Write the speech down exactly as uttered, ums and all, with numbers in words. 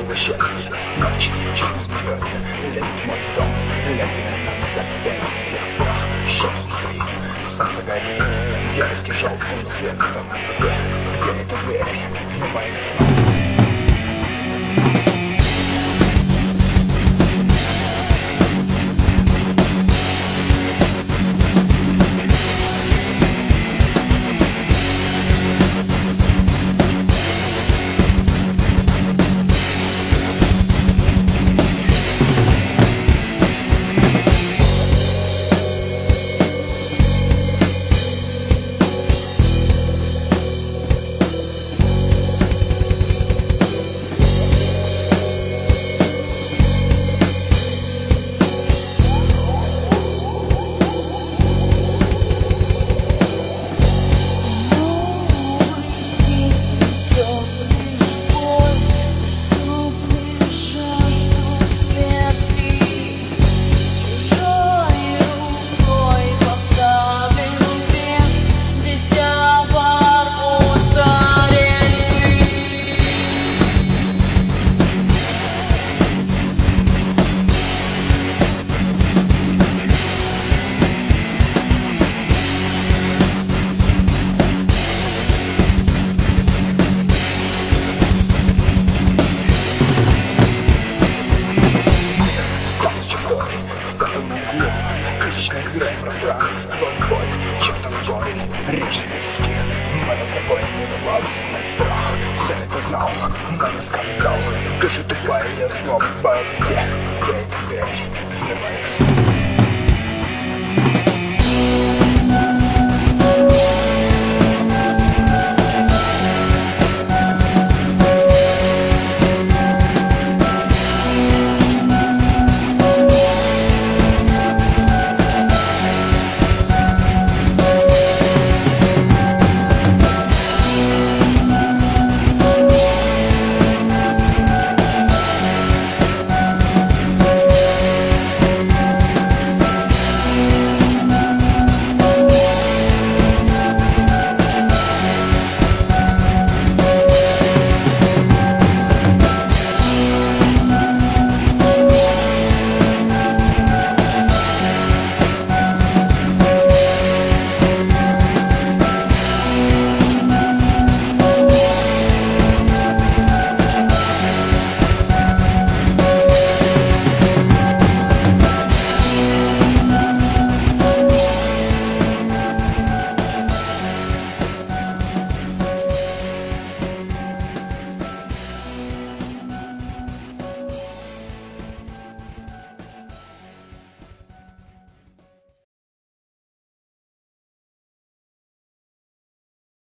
моего счастья. Ночь через миллионы лезет в мой дом, лезвие на запястье, страх, щелкает, солнце горит яростью желтым светом. Где, где эта дверь в моих снах? Играет пространство, боль, чем-то бой, речь стихи, моя забойный властный страх. Все это знал, но не сказал, ты же тупая, я снова где, где эта дверь в моих снах?